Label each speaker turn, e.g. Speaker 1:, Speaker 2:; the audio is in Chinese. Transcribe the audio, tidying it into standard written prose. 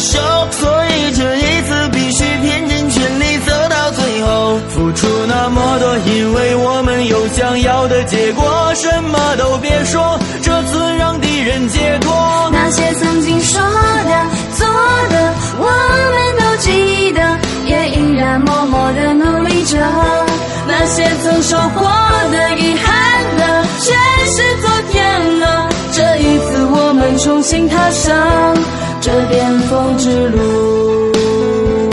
Speaker 1: 手，所以这一次必须拼尽全力走到最后，付出那么多，因为我们有想要的结果，什么都别说，这次让敌人解脱。
Speaker 2: 那些曾经说的做的我们都记得，也依然默默地努力着，那些曾收获的遗憾的全是昨天了，这一次我们重新踏上这巅峰之路。